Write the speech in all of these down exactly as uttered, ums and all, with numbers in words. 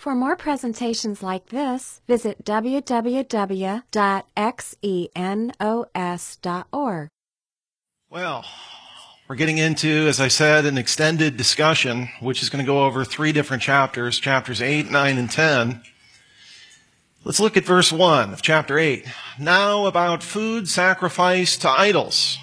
For more presentations like this, visit w w w dot xenos dot org. Well, we're getting into, as I said, an extended discussion, which is going to go over three different chapters, chapters eight, nine, and ten. Let's look at verse one of chapter eight. Now about food sacrificed to idols.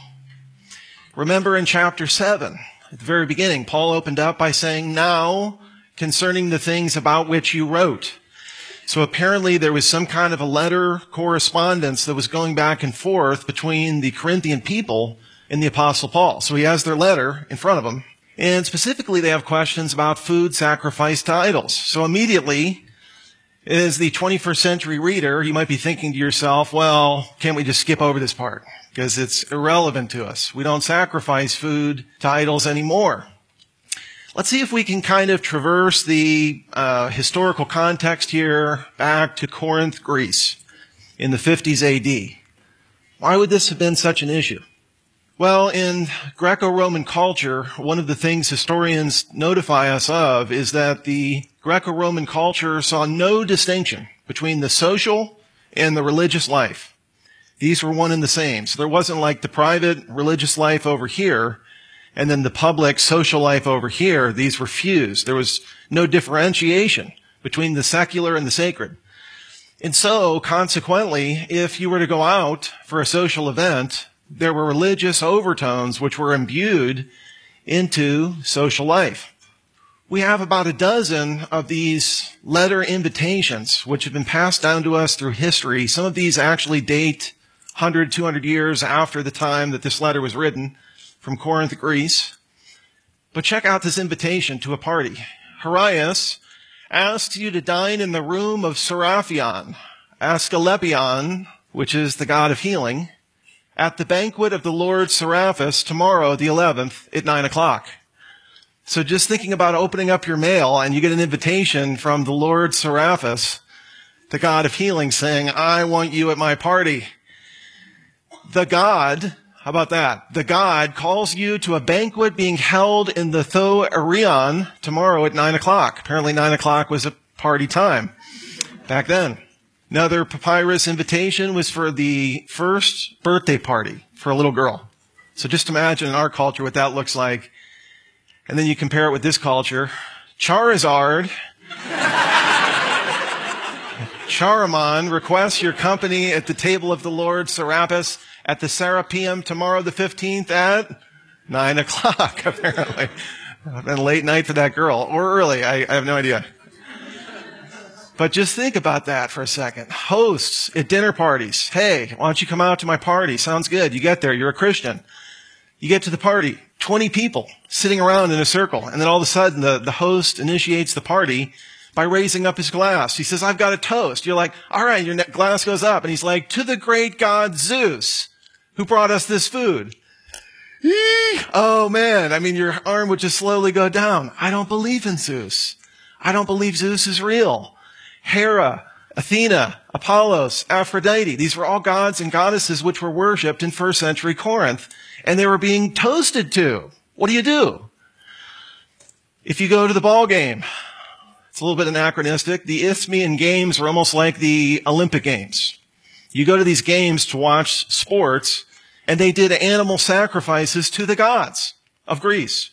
Remember in chapter seven, at the very beginning, Paul opened up by saying, now concerning the things about which you wrote. So apparently there was some kind of a letter correspondence that was going back and forth between the Corinthian people and the Apostle Paul. So he has their letter in front of him. And specifically they have questions about food sacrificed to idols. So immediately, as the twenty-first century reader, you might be thinking to yourself, well, can't we just skip over this part? Because it's irrelevant to us. We don't sacrifice food to idols anymore. Let's see if we can kind of traverse the uh, historical context here back to Corinth, Greece, in the fifties A D. Why would this have been such an issue? Well, in Greco-Roman culture, one of the things historians notify us of is that the Greco-Roman culture saw no distinction between the social and the religious life. These were one and the same. So there wasn't like the private religious life over here and then the public social life over here. These were fused. There was no differentiation between the secular and the sacred. And so, consequently, if you were to go out for a social event, there were religious overtones which were imbued into social life. We have about a dozen of these letter invitations which have been passed down to us through history. Some of these actually date one hundred, two hundred years after the time that this letter was written, from Corinth, Greece. But check out this invitation to a party. Harius asks you to dine in the room of Seraphion, Asclepion, which is the god of healing, at the banquet of the Lord Serapis tomorrow, the eleventh, at nine o'clock. So just thinking about opening up your mail and you get an invitation from the Lord Serapis, the god of healing, saying, I want you at my party. The god... How about that? The god calls you to a banquet being held in the Thoarion tomorrow at nine o'clock. Apparently nine o'clock was a party time back then. Another papyrus invitation was for the first birthday party for a little girl. So just imagine in our culture what that looks like. And then you compare it with this culture. Charizard, Charamon requests your company at the table of the Lord Serapis at the Serapeum tomorrow the fifteenth at nine o'clock, apparently. It's been a late night for that girl. Or early, I, I have no idea. But just think about that for a second. Hosts at dinner parties. Hey, why don't you come out to my party? Sounds good. You get there. You're a Christian. You get to the party. twenty people sitting around in a circle. And then all of a sudden, the, the host initiates the party by raising up his glass. He says, I've got a toast. You're like, all right, your glass goes up. And he's like, to the great god Zeus, who brought us this food. Eee! Oh man, I mean, your arm would just slowly go down. I don't believe in Zeus. I don't believe Zeus is real. Hera, Athena, Apollos, Aphrodite, these were all gods and goddesses which were worshipped in first century Corinth, and they were being toasted to. What do you do? If you go to the ball game, it's a little bit anachronistic. The Isthmian Games were almost like the Olympic Games. You go to these games to watch sports, and they did animal sacrifices to the gods of Greece.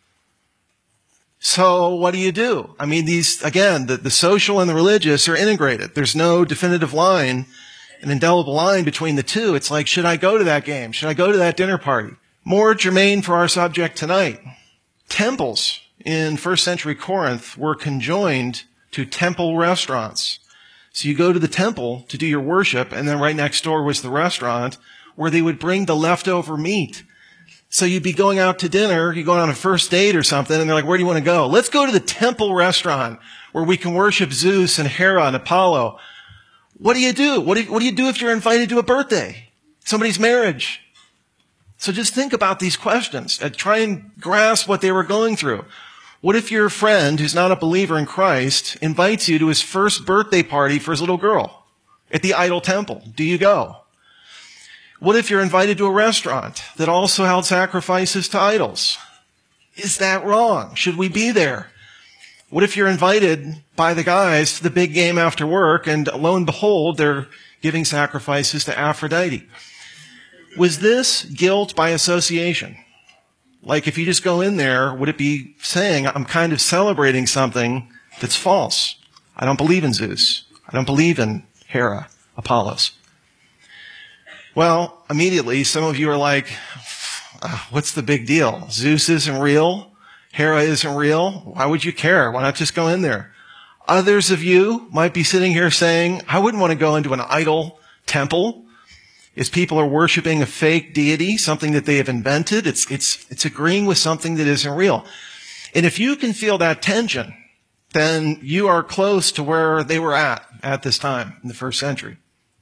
So what do you do? I mean, these, again, the, the social and the religious are integrated. There's no definitive line, an indelible line between the two. It's like, should I go to that game? Should I go to that dinner party? More germane for our subject tonight. Temples in first century Corinth were conjoined to temple restaurants. So you go to the temple to do your worship, and then right next door was the restaurant where they would bring the leftover meat. So you'd be going out to dinner, you're going on a first date or something, and they're like, where do you want to go? Let's go to the temple restaurant where we can worship Zeus and Hera and Apollo. What do you do? What do you, what do you do if you're invited to a birthday? Somebody's marriage? So just think about these questions and try and grasp what they were going through. What if your friend, who's not a believer in Christ, invites you to his first birthday party for his little girl at the idol temple? Do you go? What if you're invited to a restaurant that also held sacrifices to idols? Is that wrong? Should we be there? What if you're invited by the guys to the big game after work and lo and behold, they're giving sacrifices to Aphrodite? Was this guilt by association? Like if you just go in there, would it be saying, I'm kind of celebrating something that's false? I don't believe in Zeus. I don't believe in Hera, Apollos. Well, immediately some of you are like, oh, what's the big deal? Zeus isn't real. Hera isn't real. Why would you care? Why not just go in there? Others of you might be sitting here saying, I wouldn't want to go into an idol temple. As people are worshiping a fake deity, something that they have invented, it's, it's, it's agreeing with something that isn't real. And if you can feel that tension, then you are close to where they were at at this time in the first century.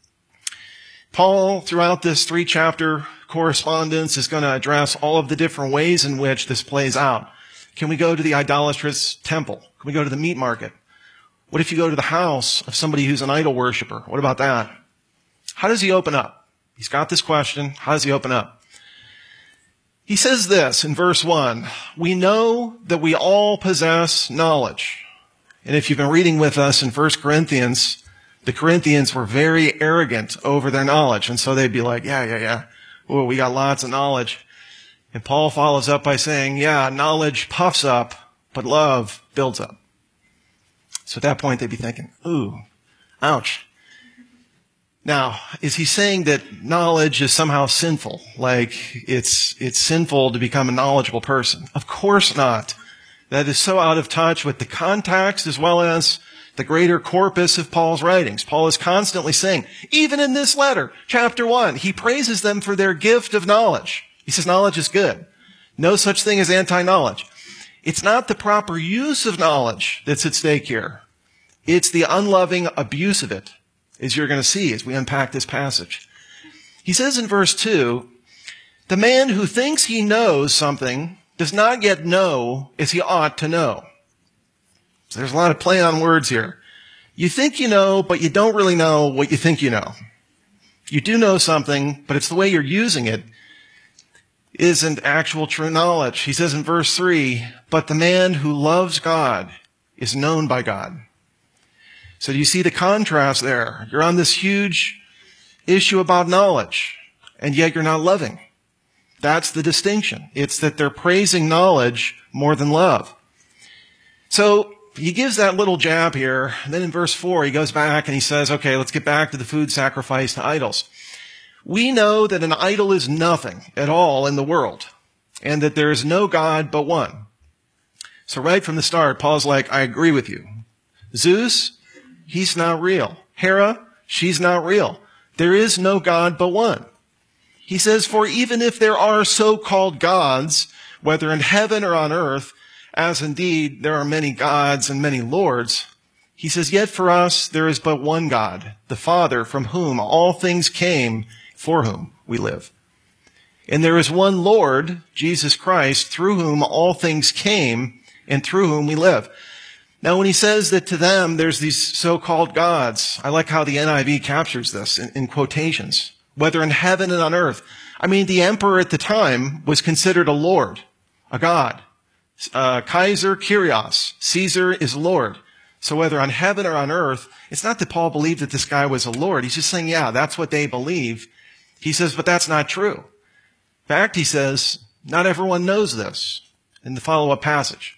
Paul, throughout this three-chapter correspondence, is going to address all of the different ways in which this plays out. Can we go to the idolatrous temple? Can we go to the meat market? What if you go to the house of somebody who's an idol worshiper? What about that? How does he open up? He's got this question. How does he open up? He says this in verse one, we know that we all possess knowledge. And if you've been reading with us in First Corinthians, the Corinthians were very arrogant over their knowledge. And so they'd be like, yeah, yeah, yeah. Oh, we got lots of knowledge. And Paul follows up by saying, yeah, knowledge puffs up, but love builds up. So at that point, they'd be thinking, ooh, ouch. Now, is he saying that knowledge is somehow sinful? Like it's, it's sinful to become a knowledgeable person? Of course not. That is so out of touch with the context as well as the greater corpus of Paul's writings. Paul is constantly saying, even in this letter, chapter one, he praises them for their gift of knowledge. He says knowledge is good. No such thing as anti-knowledge. It's not the proper use of knowledge that's at stake here. It's the unloving abuse of it, as you're going to see as we unpack this passage. He says in verse two, the man who thinks he knows something does not yet know as he ought to know. So there's a lot of play on words here. You think you know, but you don't really know what you think you know. You do know something, but it's the way you're using it isn't actual true knowledge. He says in verse three, but the man who loves God is known by God. So do you see the contrast there? You're on this huge issue about knowledge, and yet you're not loving. That's the distinction. It's that they're praising knowledge more than love. So he gives that little jab here, and then in verse four, he goes back and he says, okay, let's get back to the food sacrificed to idols. We know that an idol is nothing at all in the world, and that there is no God but one. So right from the start, Paul's like, I agree with you. Zeus, he's not real. Hera, she's not real. There is no God but one. He says, for even if there are so-called gods, whether in heaven or on earth, as indeed there are many gods and many lords, he says, yet for us there is but one God, the Father, from whom all things came, for whom we live. And there is one Lord, Jesus Christ, through whom all things came and through whom we live. Now, when he says that to them there's these so-called gods, I like how the N I V captures this in, in quotations, whether in heaven and on earth. I mean, the emperor at the time was considered a lord, a god. Uh, Kaiser Kyrios, Caesar is Lord. So whether on heaven or on earth, it's not that Paul believed that this guy was a lord. He's just saying, yeah, that's what they believe. He says, but that's not true. In fact, he says, not everyone knows this in the follow-up passage.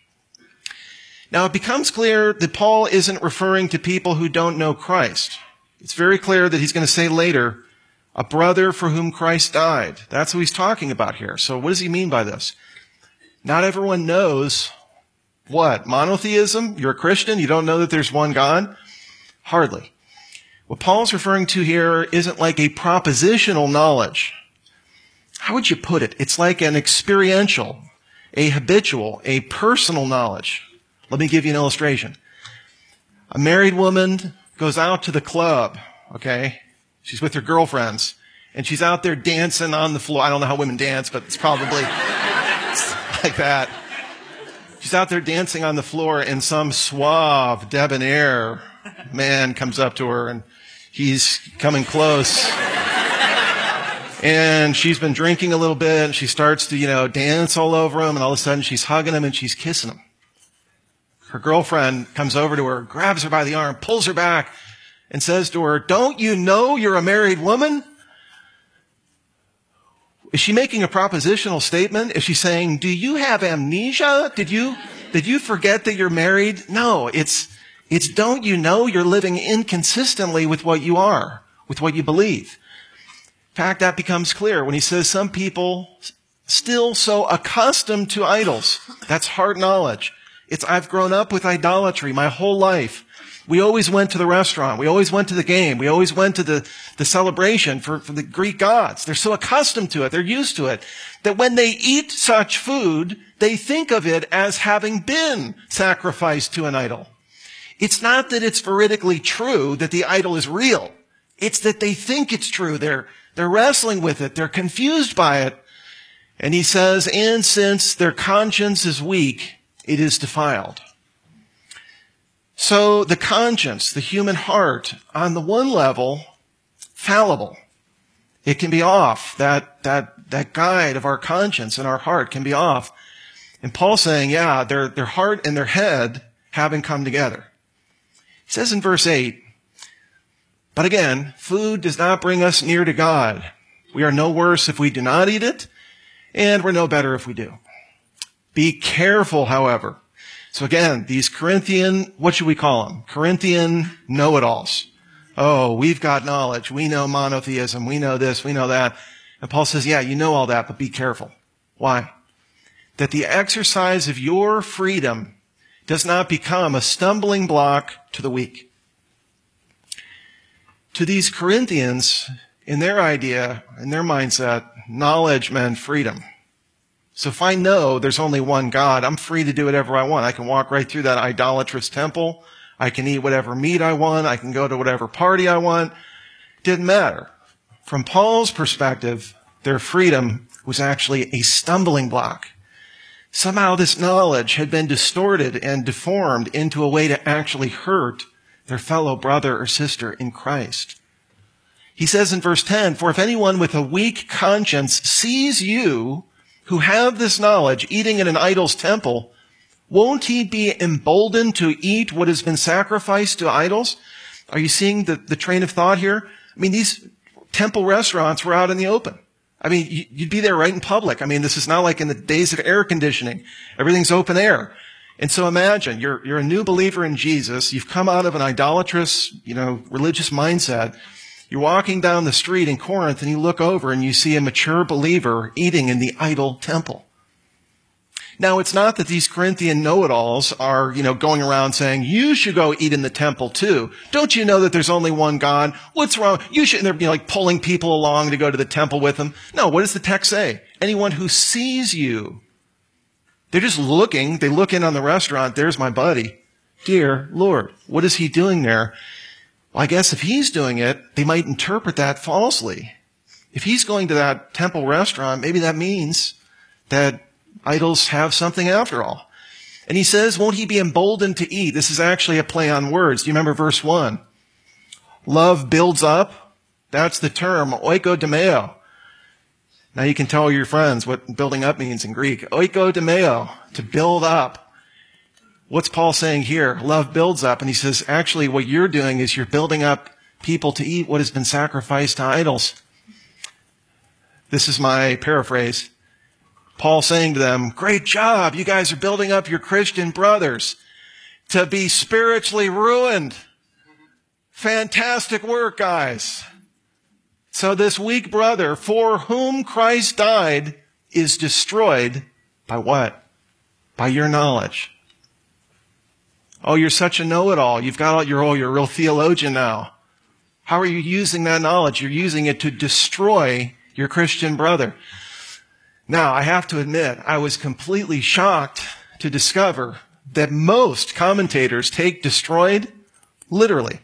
Now, it becomes clear that Paul isn't referring to people who don't know Christ. It's very clear that he's going to say later, a brother for whom Christ died. That's what he's talking about here. So what does he mean by this? Not everyone knows what? Monotheism? You're a Christian? You don't know that there's one God? Hardly. What Paul's referring to here isn't like a propositional knowledge. How would you put it? It's like an experiential, a habitual, a personal knowledge. Let me give you an illustration. A married woman goes out to the club, okay? She's with her girlfriends, and she's out there dancing on the floor. I don't know how women dance, but it's probably like that. She's out there dancing on the floor, and some suave, debonair man comes up to her, and he's coming close. And she's been drinking a little bit, and she starts to, you know, dance all over him, and all of a sudden she's hugging him and she's kissing him. her girlfriend comes over to her, grabs her by the arm, pulls her back, and says to her, "Don't you know you're a married woman?" Is she making a propositional statement? Is she saying, "Do you have amnesia? Did you, did you forget that you're married?" No, it's, it's don't you know you're living inconsistently with what you are, with what you believe. In fact, that becomes clear when he says some people still so accustomed to idols. That's hard knowledge. It's, I've grown up with idolatry my whole life. We always went to the restaurant. We always went to the game. We always went to the, the celebration for, for the Greek gods. They're so accustomed to it. They're used to it that when they eat such food, they think of it as having been sacrificed to an idol. It's not that it's veridically true that the idol is real. It's that they think it's true. They're, they're wrestling with it. They're confused by it. And he says, and since their conscience is weak, it is defiled. So the conscience, the human heart, on the one level, fallible. It can be off. That, that, that guide of our conscience and our heart can be off. And Paul's saying, yeah, their, their heart and their head haven't come together. He says in verse eight, but again, food does not bring us near to God. We are no worse if we do not eat it, and we're no better if we do. Be careful, however. So again, these Corinthian, what should we call them? Corinthian know-it-alls. Oh, we've got knowledge. We know monotheism. We know this. We know that. And Paul says, yeah, you know all that, but be careful. Why? That the exercise of your freedom does not become a stumbling block to the weak. To these Corinthians, in their idea, in their mindset, knowledge meant freedom. So if I know there's only one God, I'm free to do whatever I want. I can walk right through that idolatrous temple. I can eat whatever meat I want. I can go to whatever party I want. Didn't matter. From Paul's perspective, their freedom was actually a stumbling block. Somehow this knowledge had been distorted and deformed into a way to actually hurt their fellow brother or sister in Christ. He says in verse ten, for if anyone with a weak conscience sees you who have this knowledge eating in an idol's temple, won't he be emboldened to eat what has been sacrificed to idols? Are you seeing the, the train of thought here? I mean, these temple restaurants were out in the open. I mean, you'd be there right in public. I mean, this is not like in the days of air conditioning. Everything's open air. And so imagine, you're, you're a new believer in Jesus. You've come out of an idolatrous, you know, religious mindset. You're walking down the street in Corinth and you look over and you see a mature believer eating in the idol temple. Now, it's not that these Corinthian know-it-alls are, you know, going around saying, you should go eat in the temple too. Don't you know that there's only one God? What's wrong? You should, they're, you know, like pulling people along to go to the temple with them. No, what does the text say? Anyone who sees you. They're just looking. They look in on the restaurant. There's my buddy. Dear Lord, what is he doing there? Well, I guess if he's doing it, they might interpret that falsely. If he's going to that temple restaurant, maybe that means that idols have something after all. And he says, won't he be emboldened to eat? This is actually a play on words. Do you remember verse one? Love builds up. That's the term, oikodomeo. Now you can tell your friends what building up means in Greek. Oikodomeo, to build up. What's Paul saying here? Love builds up. And he says, actually, what you're doing is you're building up people to eat what has been sacrificed to idols. This is my paraphrase. Paul saying to them, great job. You guys are building up your Christian brothers to be spiritually ruined. Fantastic work, guys. So this weak brother for whom Christ died is destroyed by what? By your knowledge. Oh, you're such a know-it-all. You've got all your, oh, you're a real theologian now. How are you using that knowledge? You're using it to destroy your Christian brother. Now, I have to admit, I was completely shocked to discover that most commentators take destroyed literally.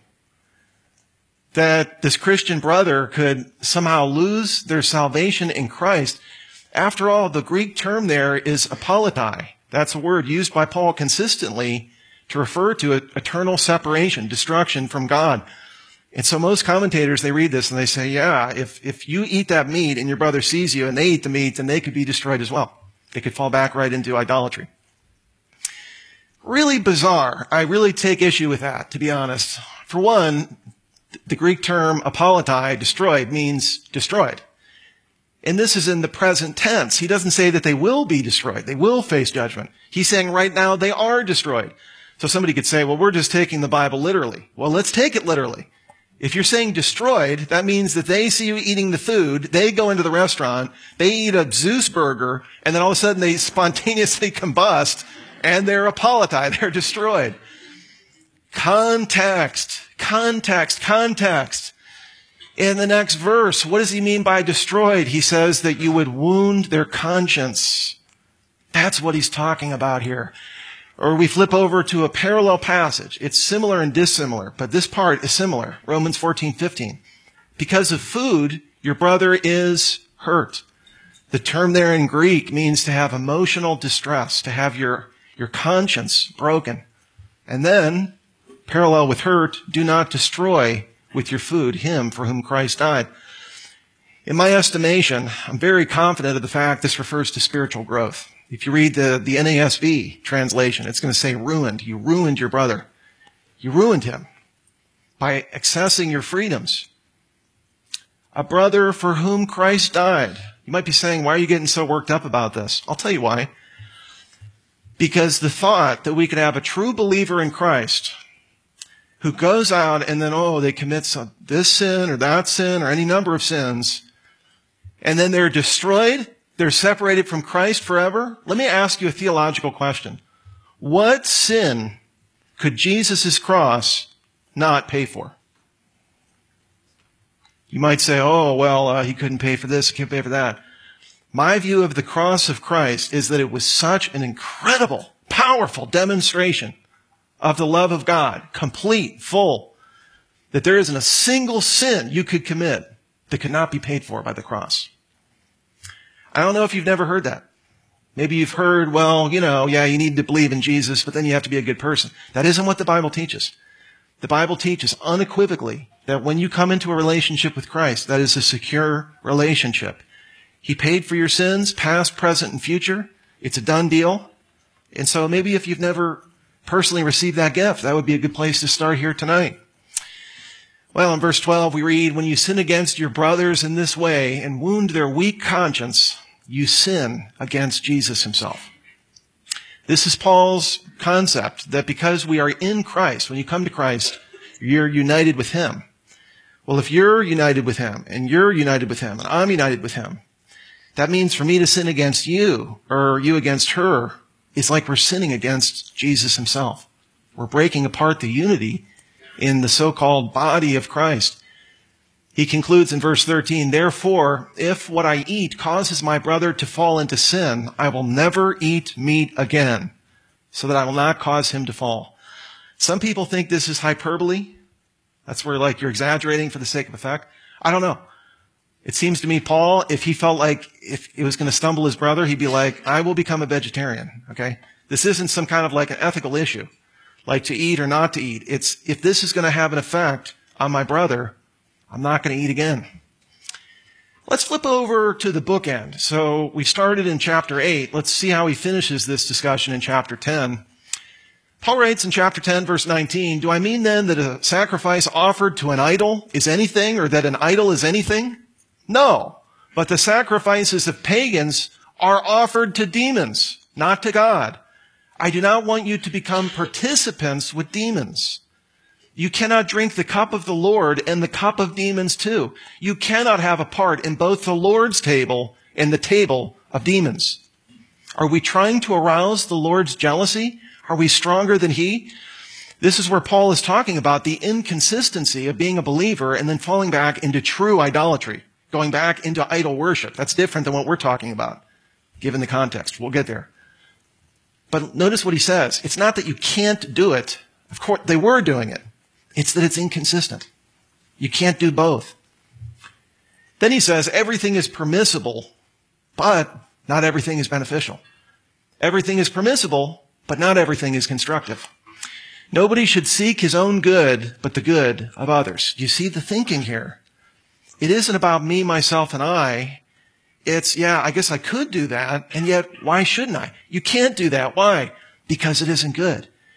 That this Christian brother could somehow lose their salvation in Christ. After all, the Greek term there is apolitai. That's a word used by Paul consistently to refer to eternal separation, destruction from God. And so most commentators, they read this and they say, yeah, if, if you eat that meat and your brother sees you and they eat the meat, then they could be destroyed as well. They could fall back right into idolatry. really bizarre. I really take issue with that, to be honest. For one, the Greek term apolotai, destroyed, means destroyed. And this is in the present tense. He doesn't say that they will be destroyed. They will face judgment. He's saying right now they are destroyed. So somebody could say, well, we're just taking the Bible literally. Well, let's take it literally. If you're saying destroyed, that means that they see you eating the food, they go into the restaurant, they eat a Zeus burger, and then all of a sudden they spontaneously combust, and they're apolotai, they're destroyed. Context, context, context. In the next verse, what does he mean by destroyed? He says that you would wound their conscience. That's what he's talking about here. Or we flip over to a parallel passage. It's similar and dissimilar, but this part is similar. Romans fourteen fifteen. Because of food, your brother is hurt. The term there in Greek means to have emotional distress, to have your, your conscience broken. And then, parallel with hurt, do not destroy with your food him for whom Christ died. In my estimation, I'm very confident of the fact this refers to spiritual growth. If you read the, the N A S B translation, it's going to say ruined. You ruined your brother. You ruined him by accessing your freedoms. A brother for whom Christ died. You might be saying, why are you getting so worked up about this? I'll tell you why. Because the thought that we could have a true believer in Christ who goes out and then, oh, they commit some, this sin or that sin or any number of sins, and then they're destroyed, they're separated from Christ forever. Let me ask you a theological question. What sin could Jesus' cross not pay for? You might say, oh, well, uh, he couldn't pay for this, he couldn't pay for that. My view of the cross of Christ is that it was such an incredible, powerful demonstration of the love of God, complete, full, that there isn't a single sin you could commit that could not be paid for by the cross. I don't know if you've never heard that. Maybe you've heard, well, you know, yeah, you need to believe in Jesus, but then you have to be a good person. That isn't what the Bible teaches. The Bible teaches unequivocally that when you come into a relationship with Christ, that is a secure relationship. He paid for your sins, past, present, and future. It's a done deal. And so maybe if you've never personally received that gift, that would be a good place to start here tonight. Well, in verse twelve, we read, when you sin against your brothers in this way and wound their weak conscience, you sin against Jesus himself. This is Paul's concept that because we are in Christ, when you come to Christ, you're united with him. Well, if you're united with him and you're united with him and I'm united with him, that means for me to sin against you or you against her, it's like we're sinning against Jesus himself. We're breaking apart the unity in the so-called body of Christ. He concludes in verse thirteen, therefore, if what I eat causes my brother to fall into sin, I will never eat meat again, so that I will not cause him to fall. Some people think this is hyperbole. That's where like you're exaggerating for the sake of effect. I don't know. It seems to me, Paul, if he felt like if it was going to stumble his brother, he'd be like, I will become a vegetarian. Okay? This isn't some kind of like an ethical issue, like to eat or not to eat. It's if this is going to have an effect on my brother, I'm not going to eat again. Let's flip over to the bookend. So we started in chapter eight. Let's see how he finishes this discussion in chapter ten. Paul writes in chapter ten, verse nineteen, do I mean then that a sacrifice offered to an idol is anything, or that an idol is anything? No, but the sacrifices of pagans are offered to demons, not to God. I do not want you to become participants with demons. You cannot drink the cup of the Lord and the cup of demons too. You cannot have a part in both the Lord's table and the table of demons. Are we trying to arouse the Lord's jealousy? Are we stronger than he? This is where Paul is talking about the inconsistency of being a believer and then falling back into true idolatry, going back into idol worship. That's different than what we're talking about, given the context. We'll get there. But notice what he says. It's not that you can't do it. Of course, they were doing it. It's that it's inconsistent. You can't do both. Then he says everything is permissible, but not everything is beneficial. Everything is permissible, but not everything is constructive. Nobody should seek his own good, but the good of others. Do you see the thinking here? It isn't about me, myself, and I. It's, yeah, I guess I could do that, and yet why shouldn't I? You can't do that. Why? Because it isn't good.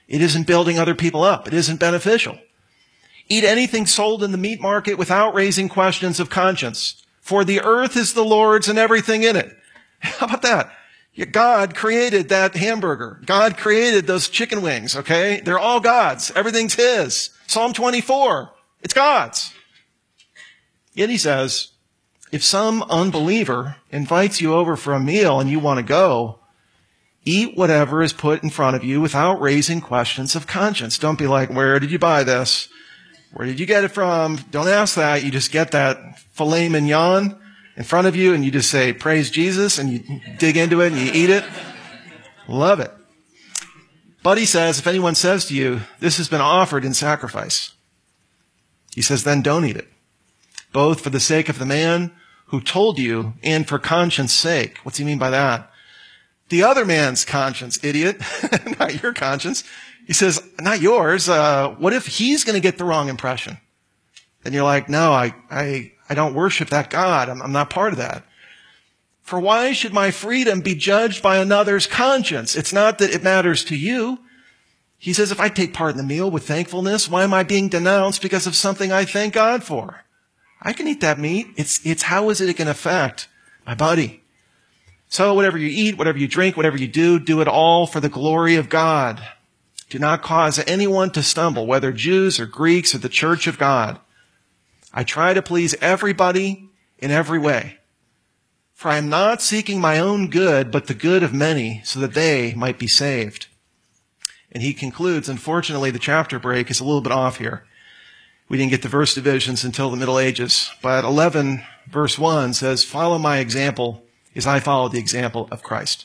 It isn't building other people up. It isn't beneficial. Eat anything sold in the meat market without raising questions of conscience. For the earth is the Lord's and everything in it. How about that? God created that hamburger. God created those chicken wings, okay? They're all God's. Everything's His. Psalm twenty-four, it's God's. Yet he says, if some unbeliever invites you over for a meal and you want to go, eat whatever is put in front of you without raising questions of conscience. Don't be like, where did you buy this? Where did you get it from? Don't ask that. You just get that filet mignon in front of you and you just say, praise Jesus, and you dig into it and you eat it. Love it. But he says, if anyone says to you, this has been offered in sacrifice, he says, then don't eat it, both for the sake of the man who told you and for conscience sake. What's he mean by that? The other man's conscience, idiot, not your conscience. He says, not yours. Uh, what if he's going to get the wrong impression? And you're like, no, I, I, I don't worship that God. I'm, I'm not part of that. For why should my freedom be judged by another's conscience? It's not that it matters to you. He says, if I take part in the meal with thankfulness, why am I being denounced because of something I thank God for? I can eat that meat. It's, it's how is it going to affect my buddy? So whatever you eat, whatever you drink, whatever you do, do it all for the glory of God. Do not cause anyone to stumble, whether Jews or Greeks or the church of God. I try to please everybody in every way. For I am not seeking my own good, but the good of many, so that they might be saved. And he concludes, unfortunately, the chapter break is a little bit off here. We didn't get the verse divisions until the Middle Ages. But eleven, verse one says, follow my example as I follow the example of Christ.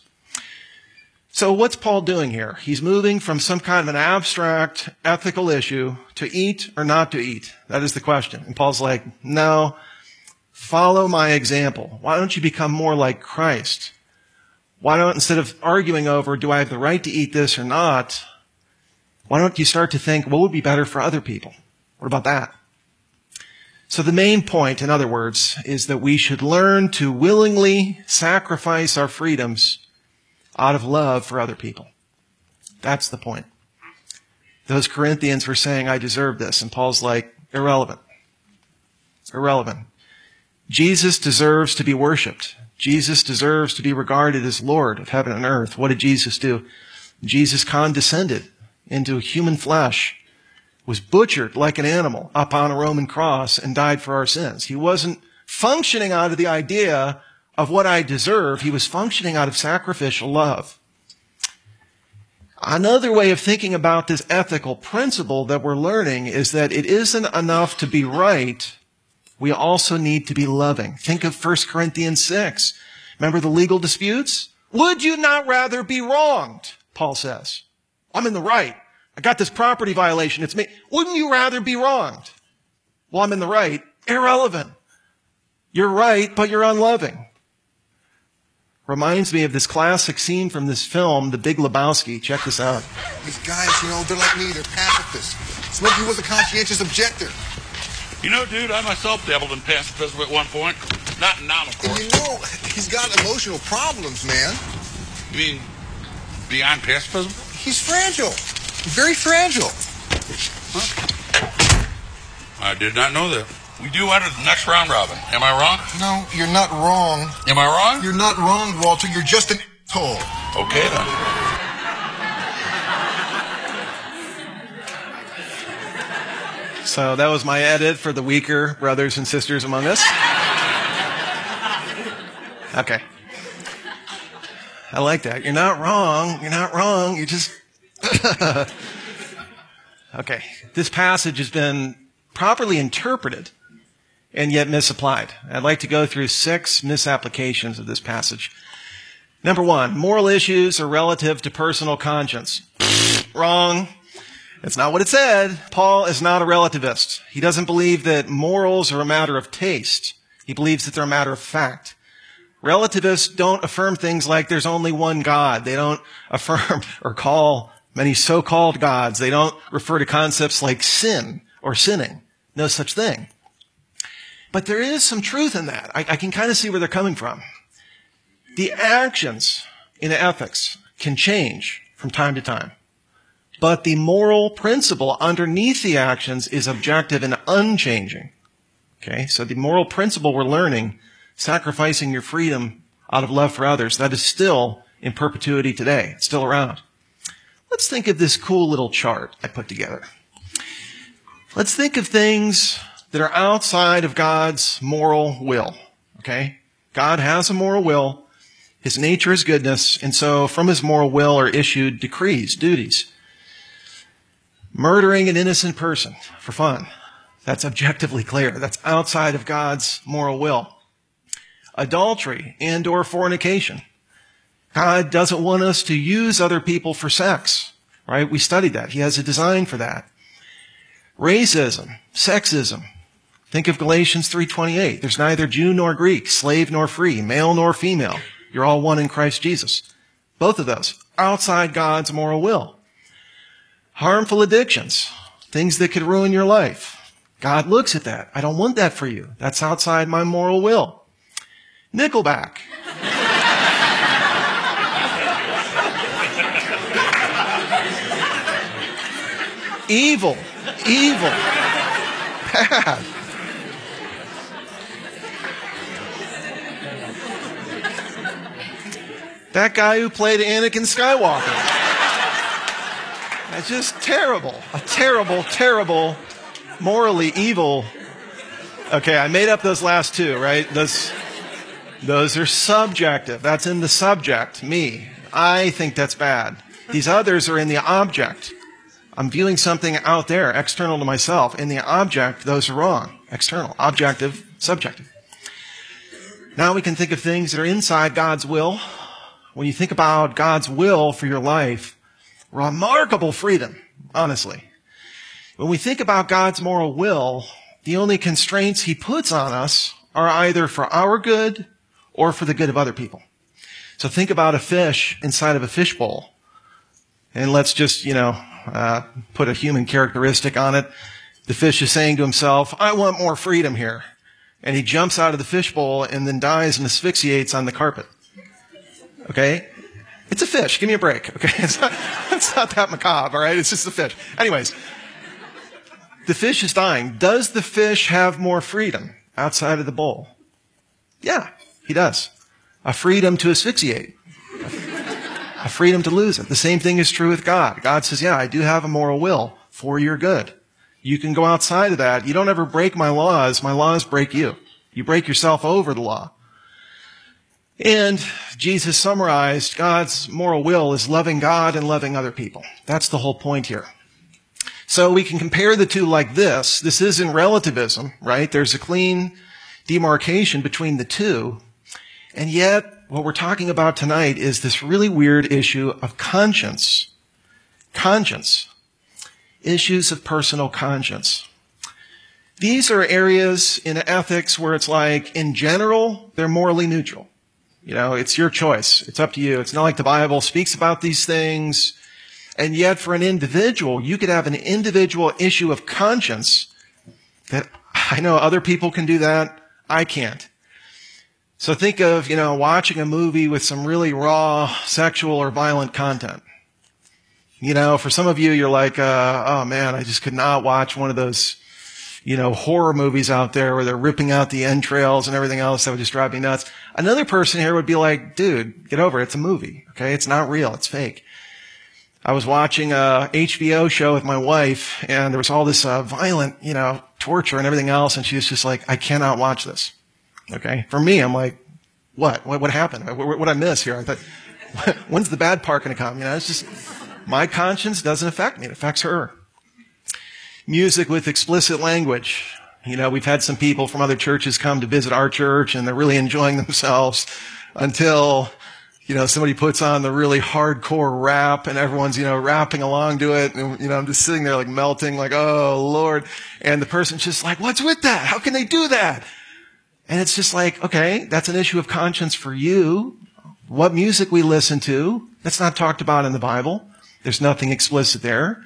So what's Paul doing here? He's moving from some kind of an abstract ethical issue to eat or not to eat. That is the question. And Paul's like, no, follow my example. Why don't you become more like Christ? Why don't, instead of arguing over, do I have the right to eat this or not, why don't you start to think, what would be better for other people? What about that? So the main point, in other words, is that we should learn to willingly sacrifice our freedoms out of love for other people. That's the point. Those Corinthians were saying, I deserve this. And Paul's like, irrelevant. Irrelevant. Jesus deserves to be worshiped. Jesus deserves to be regarded as Lord of heaven and earth. What did Jesus do? Jesus condescended into human flesh, was butchered like an animal up on a Roman cross, and died for our sins. He wasn't functioning out of the idea of what I deserve. He was functioning out of sacrificial love. Another way of thinking about this ethical principle that we're learning is that it isn't enough to be right. We also need to be loving. Think of First Corinthians six. Remember the legal disputes? Would you not rather be wronged? Paul says. I'm in the right. I got this property violation. It's me. Wouldn't you rather be wronged? Well, I'm in the right. Irrelevant. You're right, but you're unloving. Reminds me of this classic scene from this film, The Big Lebowski. Check this out. These guys, you know, they're like me. They're pacifists. Smokey was a conscientious objector. You know, dude, I myself dabbled in pacifism at one point. Not now, of course. And you know, he's got emotional problems, man. You mean beyond pacifism? He's fragile. Very fragile. Huh? I did not know that. We do enter the next round robin. Am I wrong? No, you're not wrong. Am I wrong? You're not wrong, Walter. You're just an asshole. Okay, then. So that was my edit for the weaker brothers and sisters among us. Okay. I like that. You're not wrong. You're not wrong. You just... Okay. This passage has been properly interpreted and yet misapplied. I'd like to go through six misapplications of this passage. Number one, moral issues are relative to personal conscience. Wrong. That's not what it said. Paul is not a relativist. He doesn't believe that morals are a matter of taste. He believes that they're a matter of fact. Relativists don't affirm things like there's only one God. They don't affirm or call many so-called gods. They don't refer to concepts like sin or sinning. No such thing. But there is some truth in that. I, I can kind of see where they're coming from. The actions in ethics can change from time to time. But the moral principle underneath the actions is objective and unchanging. Okay, so the moral principle we're learning, sacrificing your freedom out of love for others, that is still in perpetuity today. It's still around. Let's think of this cool little chart I put together. Let's think of things that are outside of God's moral will. Okay? God has a moral will. His nature is goodness. And so from his moral will are issued decrees, duties. Murdering an innocent person for fun. That's objectively clear. That's outside of God's moral will. Adultery and or fornication. God doesn't want us to use other people for sex. Right? We studied that. He has a design for that. Racism, sexism. Think of Galatians three twenty-eight. There's neither Jew nor Greek, slave nor free, male nor female. You're all one in Christ Jesus. Both of those, outside God's moral will. Harmful addictions, things that could ruin your life. God looks at that. I don't want that for you. That's outside my moral will. Nickelback. Evil. Evil. Bad. That guy who played Anakin Skywalker. That's just terrible. A terrible, terrible, morally evil. Okay, I made up those last two, right? Those, those are subjective. That's in the subject, me. I think that's bad. These others are in the object. I'm viewing something out there, external to myself. In the object, those are wrong. External, objective, subjective. Now we can think of things that are inside God's will. When you think about God's will for your life, remarkable freedom, honestly. When we think about God's moral will, the only constraints he puts on us are either for our good or for the good of other people. So think about a fish inside of a fishbowl. And let's just, you know, uh, put a human characteristic on it. The fish is saying to himself, I want more freedom here. And he jumps out of the fishbowl and then dies and asphyxiates on the carpet. Okay? It's a fish. Give me a break. Okay? It's not, it's not that macabre, all right? It's just a fish. Anyways, the fish is dying. Does the fish have more freedom outside of the bowl? Yeah, he does. A freedom to asphyxiate. A freedom to lose it. The same thing is true with God. God says, yeah, I do have a moral will for your good. You can go outside of that. You don't ever break my laws. My laws break you. You break yourself over the law. And Jesus summarized God's moral will as loving God and loving other people. That's the whole point here. So we can compare the two like this. This is in relativism, right? There's a clean demarcation between the two. And yet, what we're talking about tonight is this really weird issue of conscience. Conscience. Issues of personal conscience. These are areas in ethics where it's like, in general, they're morally neutral. You know, it's your choice. It's up to you. It's not like the Bible speaks about these things. And yet, for an individual, you could have an individual issue of conscience that I know other people can do that. I can't. So think of, you know, watching a movie with some really raw sexual or violent content. You know, for some of you, you're like, uh, oh man, I just could not watch one of those, you know, horror movies out there where they're ripping out the entrails and everything else. That would just drive me nuts. Another person here would be like, dude, get over it. It's a movie. Okay. It's not real. It's fake. I was watching a H B O show with my wife and there was all this uh, violent, you know, torture and everything else. And she was just like, I cannot watch this. Okay. For me, I'm like, what? What, what happened? What, what, what did I miss here? I thought, when's the bad part going to come? You know, it's just, my conscience doesn't affect me. It affects her. Music with explicit language. You know, we've had some people from other churches come to visit our church and they're really enjoying themselves until, you know, somebody puts on the really hardcore rap and everyone's, you know, rapping along to it. And, you know, I'm just sitting there like melting, like, oh, Lord. And the person's just like, what's with that? How can they do that? And it's just like, okay, that's an issue of conscience for you. What music we listen to, that's not talked about in the Bible. There's nothing explicit there.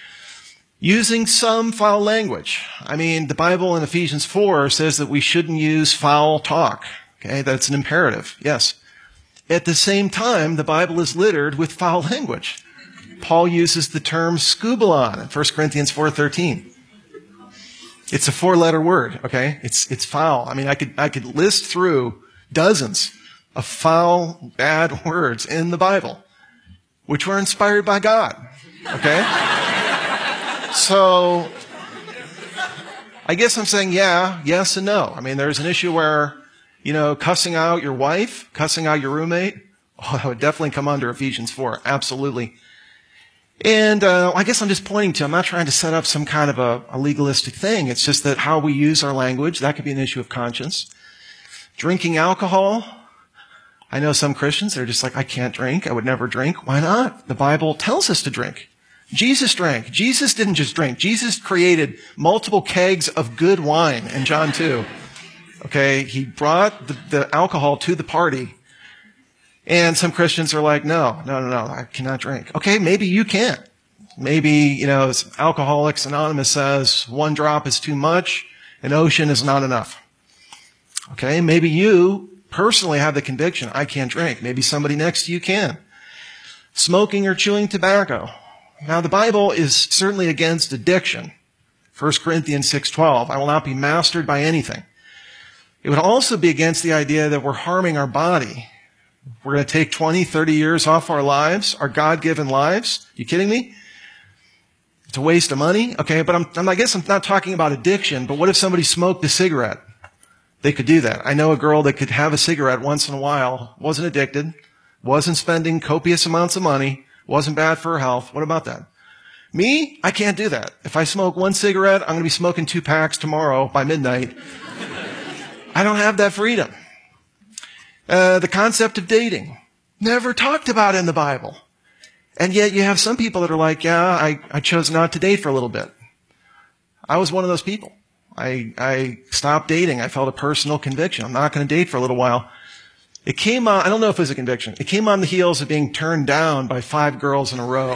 Using some foul language. I mean, the Bible in Ephesians four says that we shouldn't use foul talk. Okay, that's an imperative. Yes. At the same time, the Bible is littered with foul language. Paul uses the term skubalon in First Corinthians four thirteen. It's a four-letter word, okay? It's it's foul. I mean, I could I could list through dozens of foul, bad words in the Bible, which were inspired by God, okay? So, I guess I'm saying yeah, yes, and no. I mean, there's an issue where, you know, cussing out your wife, cussing out your roommate, oh, that would definitely come under Ephesians four, absolutely. And uh, I guess I'm just pointing to, I'm not trying to set up some kind of a, a legalistic thing. It's just that how we use our language, that could be an issue of conscience. Drinking alcohol. I know some Christians, they're just like, I can't drink. I would never drink. Why not? The Bible tells us to drink. Jesus drank. Jesus didn't just drink. Jesus created multiple kegs of good wine in John two. Okay, he brought the, the alcohol to the party. And some Christians are like, no, no, no, no, I cannot drink. Okay, maybe you can't. Maybe, you know, as Alcoholics Anonymous says, one drop is too much, an ocean is not enough. Okay, maybe you personally have the conviction, I can't drink. Maybe somebody next to you can. Smoking or chewing tobacco. Now, the Bible is certainly against addiction. First Corinthians six twelve, I will not be mastered by anything. It would also be against the idea that we're harming our body. We're going to take twenty, thirty years off our lives, our God-given lives. You kidding me? It's a waste of money. Okay, but I'm, I'm, I guess I'm not talking about addiction, but what if somebody smoked a cigarette? They could do that. I know a girl that could have a cigarette once in a while, wasn't addicted, wasn't spending copious amounts of money, wasn't bad for her health. What about that? Me? I can't do that. If I smoke one cigarette, I'm going to be smoking two packs tomorrow by midnight. I don't have that freedom. Uh, the concept of dating. Never talked about in the Bible. And yet you have some people that are like, yeah, I, I chose not to date for a little bit. I was one of those people. I, I stopped dating. I felt a personal conviction. I'm not going to date for a little while. It came on, I don't know if it was a conviction. It came on the heels of being turned down by five girls in a row.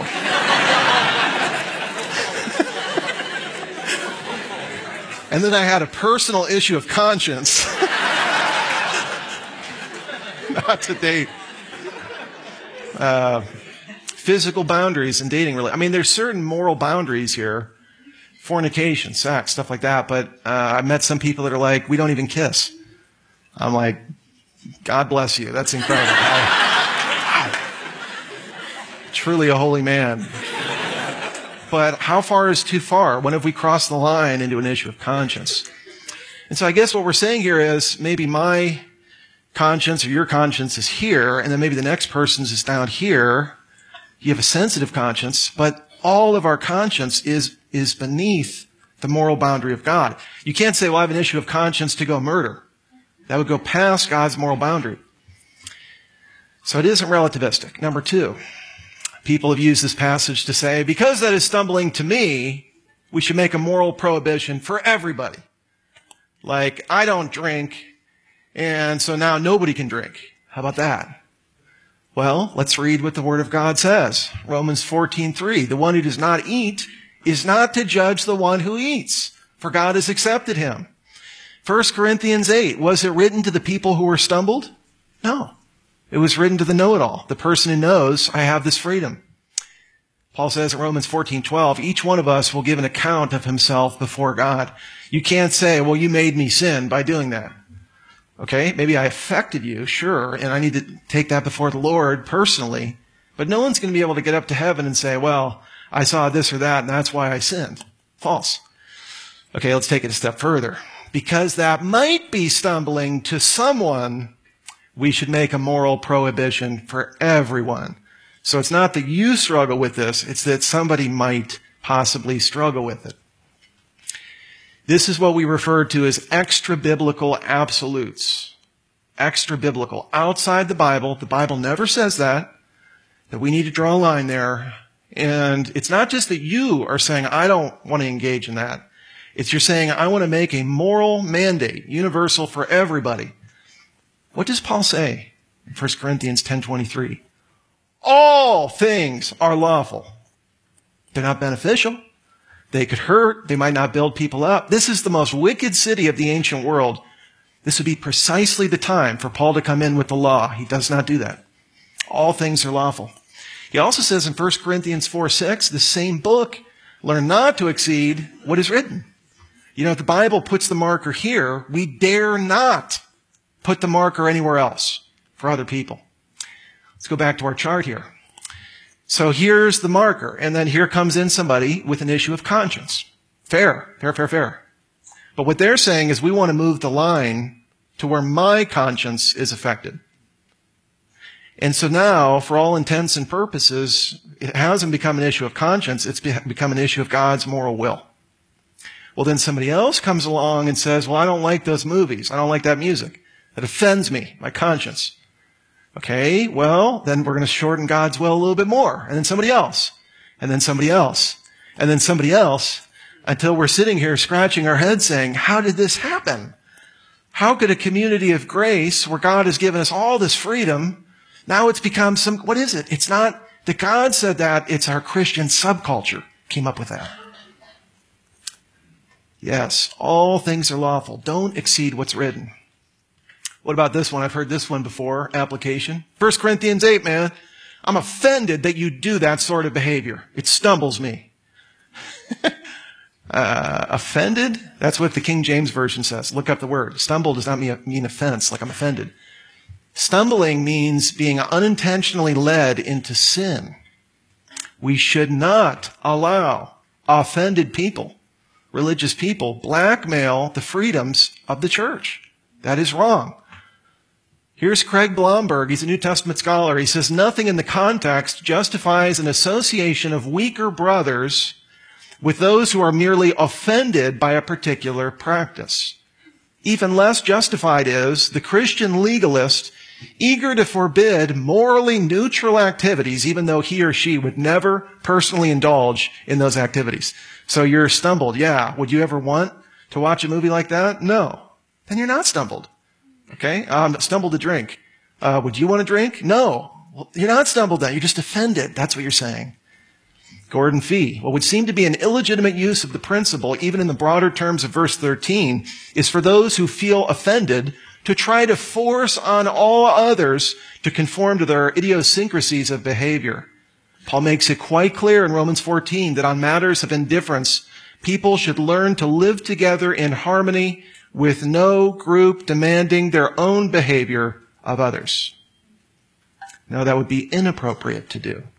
And then I had a personal issue of conscience. Not to date. Uh, physical boundaries in dating. Really, I mean, there's certain moral boundaries here. Fornication, sex, stuff like that. But uh, I met some people that are like, we don't even kiss. I'm like, God bless you. That's incredible. I, wow. Truly a holy man. But how far is too far? When have we crossed the line into an issue of conscience? And so I guess what we're saying here is maybe my conscience or your conscience is here, and then maybe the next person's is down here. You have a sensitive conscience, but all of our conscience is, is beneath the moral boundary of God. You can't say, well, I have an issue of conscience to go murder. That would go past God's moral boundary. So it isn't relativistic. Number two, people have used this passage to say, because that is stumbling to me, we should make a moral prohibition for everybody. Like, I don't drink, and so now nobody can drink. How about that? Well, let's read what the Word of God says. Romans fourteen three, the one who does not eat is not to judge the one who eats, for God has accepted him. First Corinthians eight, was it written to the people who were stumbled? No. It was written to the know-it-all, the person who knows, I have this freedom. Paul says in Romans fourteen twelve, each one of us will give an account of himself before God. You can't say, well, you made me sin by doing that. Okay, maybe I affected you, sure, and I need to take that before the Lord personally, but no one's going to be able to get up to heaven and say, well, I saw this or that, and that's why I sinned. False. Okay, let's take it a step further. Because that might be stumbling to someone, we should make a moral prohibition for everyone. So it's not that you struggle with this, it's that somebody might possibly struggle with it. This is what we refer to as extra-biblical absolutes. Extra-biblical. Outside the Bible, the Bible never says that, that we need to draw a line there. And it's not just that you are saying, I don't want to engage in that. It's you're saying, I want to make a moral mandate, universal for everybody. What does Paul say in First Corinthians ten twenty-three? All things are lawful. They're not beneficial. They could hurt. They might not build people up. This is the most wicked city of the ancient world. This would be precisely the time for Paul to come in with the law. He does not do that. All things are lawful. He also says in First Corinthians four six, the same book, learn not to exceed what is written. You know, if the Bible puts the marker here, we dare not put the marker anywhere else for other people. Let's go back to our chart here. So here's the marker, and then here comes in somebody with an issue of conscience. Fair, fair, fair, fair. But what they're saying is we want to move the line to where my conscience is affected. And so now, for all intents and purposes, it hasn't become an issue of conscience, it's become an issue of God's moral will. Well, then somebody else comes along and says, well, I don't like those movies. I don't like that music. That offends me, my conscience. Okay, well, then we're going to shorten God's will a little bit more. And then somebody else. And then somebody else. And then somebody else. Until we're sitting here scratching our heads saying, how did this happen? How could a community of grace where God has given us all this freedom, now it's become some, what is it? It's not that God said that, it's our Christian subculture came up with that. Yes, all things are lawful. Don't exceed what's written. What about this one? I've heard this one before. Application. First Corinthians eight, man. I'm offended that you do that sort of behavior. It stumbles me. uh, offended? That's what the King James Version says. Look up the word. Stumble does not mean, mean offense, like I'm offended. Stumbling means being unintentionally led into sin. We should not allow offended people, religious people, blackmail the freedoms of the church. That is wrong. Here's Craig Blomberg. He's a New Testament scholar. He says, nothing in the context justifies an association of weaker brothers with those who are merely offended by a particular practice. Even less justified is the Christian legalist eager to forbid morally neutral activities, even though he or she would never personally indulge in those activities. So you're stumbled. Yeah. Would you ever want to watch a movie like that? No. Then you're not stumbled. Okay? Um, stumbled to drink. Uh, would you want to drink? No. Well, you're not stumbled then. You're just offended. That's what you're saying. Gordon Fee. What would seem to be an illegitimate use of the principle, even in the broader terms of verse thirteen, is for those who feel offended to try to force on all others to conform to their idiosyncrasies of behavior. Paul makes it quite clear in Romans fourteen that on matters of indifference, people should learn to live together in harmony with no group demanding their own behavior of others. No, that would be inappropriate to do.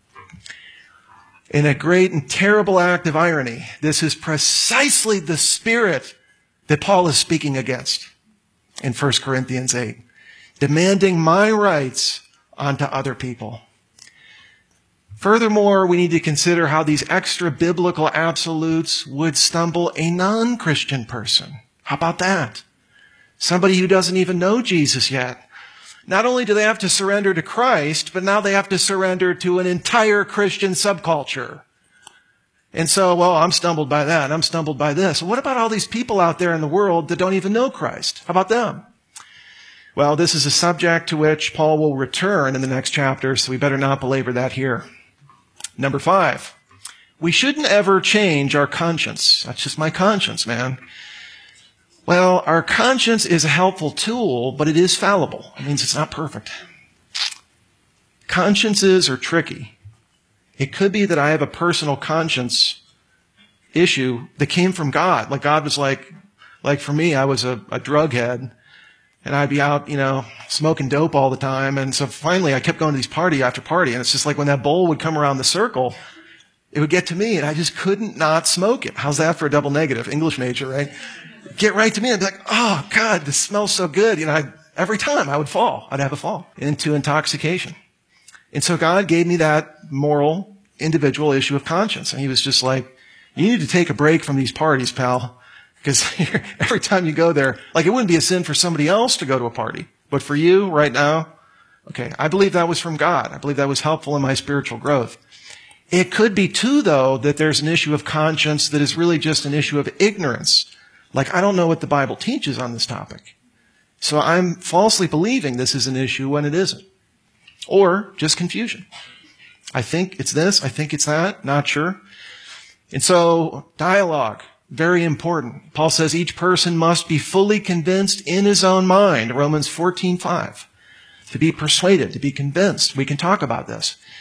In a great and terrible act of irony, this is precisely the spirit that Paul is speaking against in First Corinthians eight, demanding my rights onto other people. Furthermore, we need to consider how these extra biblical absolutes would stumble a non-Christian person. How about that? Somebody who doesn't even know Jesus yet. Not only do they have to surrender to Christ, but now they have to surrender to an entire Christian subculture. And so, well, I'm stumbled by that. I'm stumbled by this. What about all these people out there in the world that don't even know Christ? How about them? Well, this is a subject to which Paul will return in the next chapter, so we better not belabor that here. Number five, we shouldn't ever change our conscience. That's just my conscience, man. Well, our conscience is a helpful tool, but it is fallible. It means it's not perfect. Consciences are tricky. It could be that I have a personal conscience issue that came from God. Like God was like, like for me, I was a, a drug head, and I'd be out, you know, smoking dope all the time. And so finally I kept going to these party after party. And it's just like when that bowl would come around the circle, it would get to me and I just couldn't not smoke it. How's that for a double negative? English major, right? Get right to me and be like, oh God, this smells so good. You know, I, every time I would fall, I'd have a fall into intoxication. And so God gave me that moral, individual issue of conscience. And he was just like, you need to take a break from these parties, pal. Because every time you go there, like it wouldn't be a sin for somebody else to go to a party. But for you right now, okay, I believe that was from God. I believe that was helpful in my spiritual growth. It could be too, though, that there's an issue of conscience that is really just an issue of ignorance. Like, I don't know what the Bible teaches on this topic. So I'm falsely believing this is an issue when it isn't. Or just confusion. I think it's this, I think it's that, not sure. And so, dialogue, very important. Paul says each person must be fully convinced in his own mind, Romans fourteen five. To be persuaded, to be convinced. We can talk about this.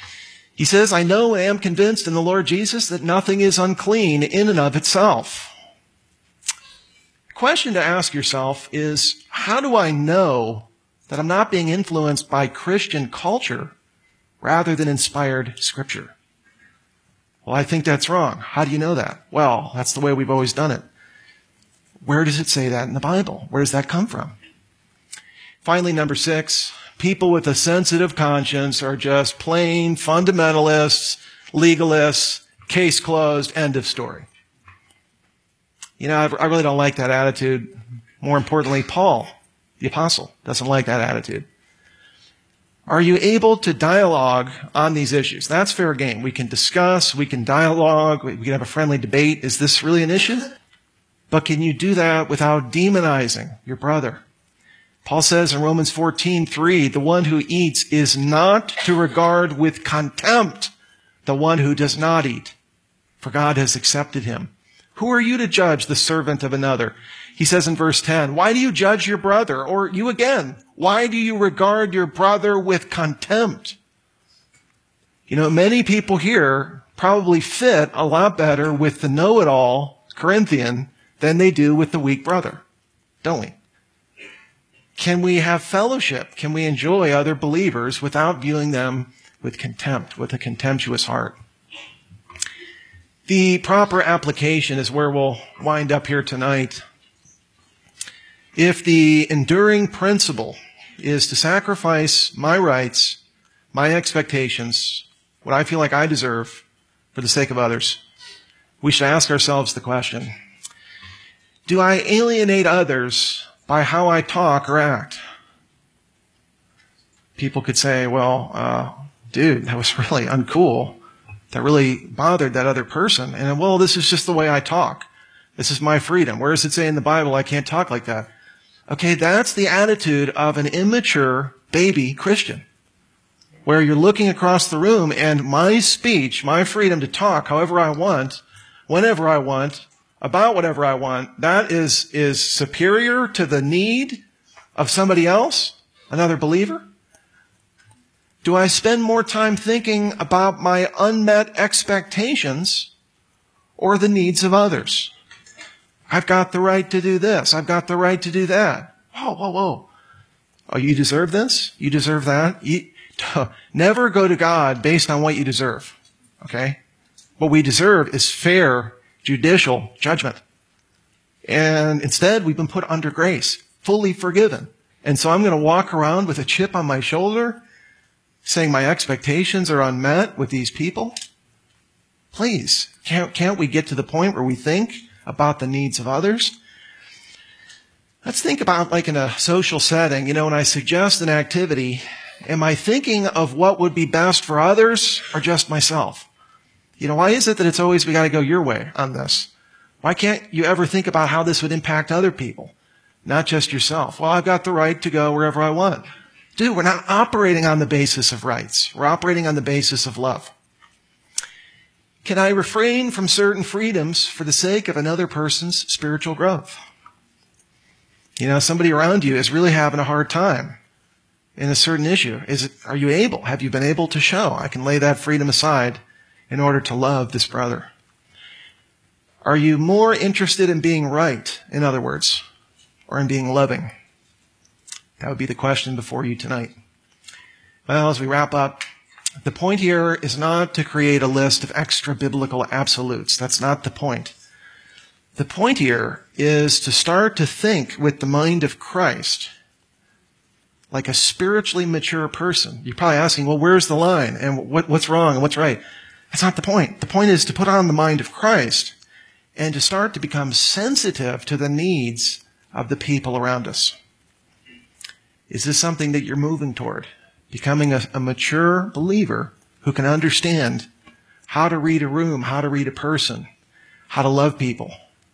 He says, I know and am convinced in the Lord Jesus that nothing is unclean in and of itself. The question to ask yourself is, how do I know that I'm not being influenced by Christian culture rather than inspired Scripture? Well, I think that's wrong. How do you know that? Well, that's the way we've always done it. Where does it say that in the Bible? Where does that come from? Finally, number six, people with a sensitive conscience are just plain fundamentalists, legalists, case closed, end of story. You know, I really don't like that attitude. More importantly, Paul, the apostle, doesn't like that attitude. Are you able to dialogue on these issues? That's fair game. We can discuss, we can dialogue, we can have a friendly debate. Is this really an issue? But can you do that without demonizing your brother? Paul says in Romans fourteen three, the one who eats is not to regard with contempt the one who does not eat, for God has accepted him. Who are you to judge the servant of another? He says in verse ten, why do you judge your brother? Or you again, why do you regard your brother with contempt? You know, many people here probably fit a lot better with the know-it-all Corinthian than they do with the weak brother, don't we? Can we have fellowship? Can we enjoy other believers without viewing them with contempt, with a contemptuous heart? The proper application is where we'll wind up here tonight. If the enduring principle is to sacrifice my rights, my expectations, what I feel like I deserve for the sake of others, we should ask ourselves the question, do I alienate others by how I talk or act? People could say, well, uh, dude, that was really uncool. That really bothered that other person. And, well, this is just the way I talk. This is my freedom. Where does it say in the Bible I can't talk like that? Okay, that's the attitude of an immature baby Christian, where you're looking across the room and my speech, my freedom to talk however I want, whenever I want, about whatever I want, that is, is superior to the need of somebody else, another believer? Do I spend more time thinking about my unmet expectations or the needs of others? I've got the right to do this. I've got the right to do that. Whoa, whoa, whoa. Oh, you deserve this? You deserve that? You, never go to God based on what you deserve. Okay? What we deserve is fair, judicial judgment. And instead, we've been put under grace, fully forgiven. And so I'm going to walk around with a chip on my shoulder, saying my expectations are unmet with these people? Please, can't, can't we get to the point where we think about the needs of others? Let's think about, like in a social setting, you know, when I suggest an activity, am I thinking of what would be best for others or just myself? You know, why is it that it's always we got to go your way on this? Why can't you ever think about how this would impact other people, not just yourself? Well, I've got the right to go wherever I want. Dude, we're not operating on the basis of rights. We're operating on the basis of love. Can I refrain from certain freedoms for the sake of another person's spiritual growth? You know, somebody around you is really having a hard time in a certain issue. Is it, are you able? Have you been able to show I can lay that freedom aside in order to love this brother? Are you more interested in being right, in other words, or in being loving? That would be the question before you tonight. Well, as we wrap up, the point here is not to create a list of extra biblical absolutes. That's not the point. The point here is to start to think with the mind of Christ, like a spiritually mature person. You're probably asking, well, where's the line? And what, what's wrong and what's right? That's not the point. The point is to put on the mind of Christ and to start to become sensitive to the needs of the people around us. Is this something that you're moving toward? Becoming a, a mature believer who can understand how to read a room, how to read a person, how to love people.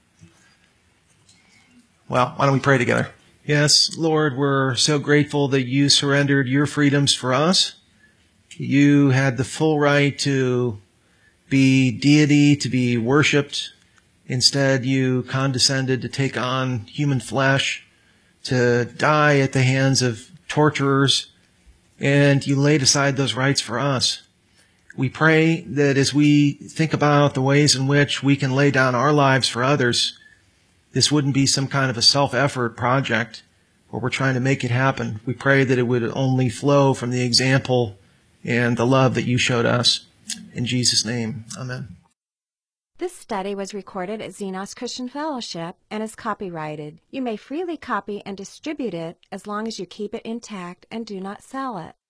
Well, why don't we pray together? Yes, Lord, we're so grateful that you surrendered your freedoms for us. You had the full right to be deity, to be worshipped. Instead, you condescended to take on human flesh, to die at the hands of torturers, and you laid aside those rights for us. We pray that as we think about the ways in which we can lay down our lives for others, this wouldn't be some kind of a self-effort project where we're trying to make it happen. We pray that it would only flow from the example and the love that you showed us. In Jesus' name, amen. This study was recorded at Xenos Christian Fellowship and is copyrighted. You may freely copy and distribute it as long as you keep it intact and do not sell it.